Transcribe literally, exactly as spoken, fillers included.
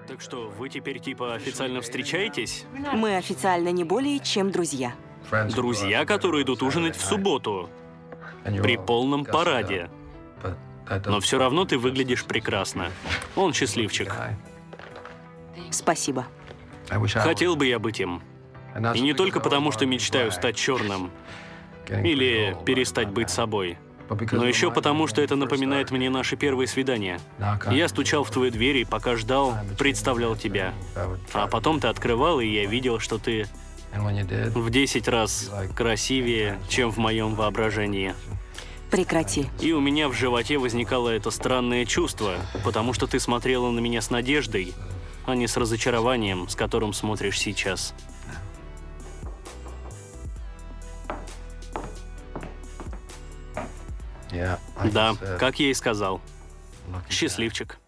Так что, вы теперь типа официально встречаетесь? Мы официально не более чем друзья. Друзья, которые идут ужинать в субботу. При полном параде. Но все равно ты выглядишь прекрасно. Он счастливчик. Спасибо. Хотел бы я быть им. И не только потому, что мечтаю стать черным. Или перестать быть собой. Но еще потому, что это напоминает мне наши первые свидания. Я стучал в твою дверь и пока ждал, представлял тебя. А потом ты открывал, и я видел, что ты в десять раз красивее, чем в моем воображении. Прекрати. И у меня в животе возникало это странное чувство, потому что ты смотрела на меня с надеждой, а не с разочарованием, с которым смотришь сейчас. Да, как я и сказал. Счастливчик.